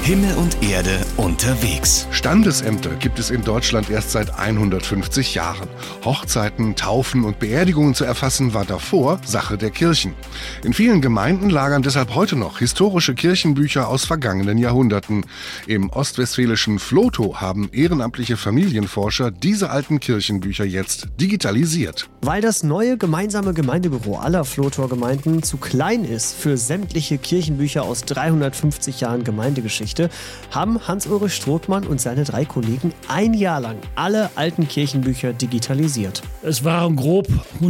Himmel und Erde unterwegs. Standesämter gibt es in Deutschland erst seit 150 Jahren. Hochzeiten, Taufen und Beerdigungen zu erfassen war davor Sache der Kirchen. In vielen Gemeinden lagern deshalb heute noch historische Kirchenbücher aus vergangenen Jahrhunderten. Im ostwestfälischen Vlotho haben ehrenamtliche Familienforscher diese alten Kirchenbücher jetzt digitalisiert. Weil das neue gemeinsame Gemeindebüro aller Vlothoer Gemeinden zu klein ist für sämtliche Kirchenbücher aus 350 Jahren Gemeindegeschichte, haben Hans-Ulrich Strothmann und seine 3 Kollegen ein Jahr lang alle alten Kirchenbücher digitalisiert. Es waren grob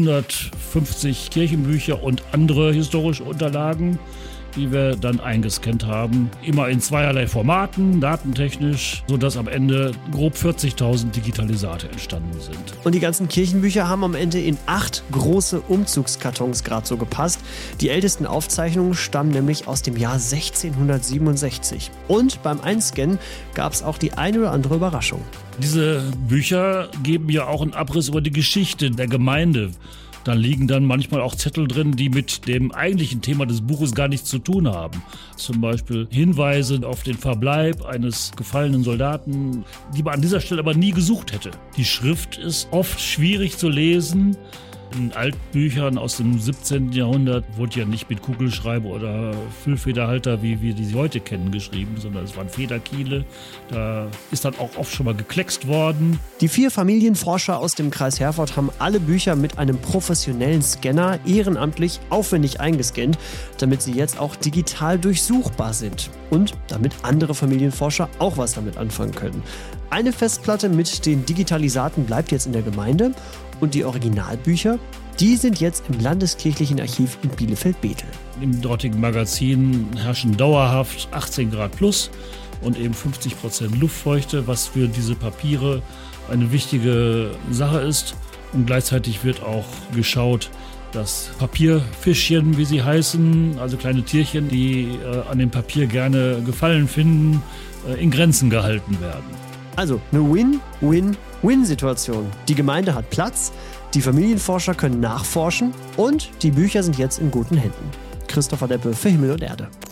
150 Kirchenbücher und andere historische Unterlagen, die wir dann eingescannt haben. Immer in zweierlei Formaten, datentechnisch, sodass am Ende grob 40.000 Digitalisate entstanden sind. Und die ganzen Kirchenbücher haben am Ende in 8 große Umzugskartons gerade so gepasst. Die ältesten Aufzeichnungen stammen nämlich aus dem Jahr 1667. Und beim Einscannen gab es auch die eine oder andere Überraschung. Diese Bücher geben ja auch einen Abriss über die Geschichte der Gemeinde. Da liegen dann manchmal auch Zettel drin, die mit dem eigentlichen Thema des Buches gar nichts zu tun haben. Zum Beispiel Hinweise auf den Verbleib eines gefallenen Soldaten, die man an dieser Stelle aber nie gesucht hätte. Die Schrift ist oft schwierig zu lesen. In Altbüchern aus dem 17. Jahrhundert wurde ja nicht mit Kugelschreiber oder Füllfederhalter, wie wir die heute kennen, geschrieben, sondern es waren Federkiele. Da ist dann auch oft schon mal gekleckst worden. Die 4 Familienforscher aus dem Kreis Herford haben alle Bücher mit einem professionellen Scanner ehrenamtlich aufwendig eingescannt, damit sie jetzt auch digital durchsuchbar sind. Und damit andere Familienforscher auch was damit anfangen können. Eine Festplatte mit den Digitalisaten bleibt jetzt in der Gemeinde. Und die Originalbücher, die sind jetzt im Landeskirchlichen Archiv in Bielefeld-Bethel. Im dortigen Magazin herrschen dauerhaft 18 Grad plus und eben 50% Luftfeuchte, was für diese Papiere eine wichtige Sache ist. Und gleichzeitig wird auch geschaut, dass Papierfischchen, wie sie heißen, also kleine Tierchen, die an dem Papier gerne Gefallen finden, in Grenzen gehalten werden. Also eine Win-Win-Win-Situation. Die Gemeinde hat Platz, die Familienforscher können nachforschen und die Bücher sind jetzt in guten Händen. Christopher Deppe für Himmel und Erde.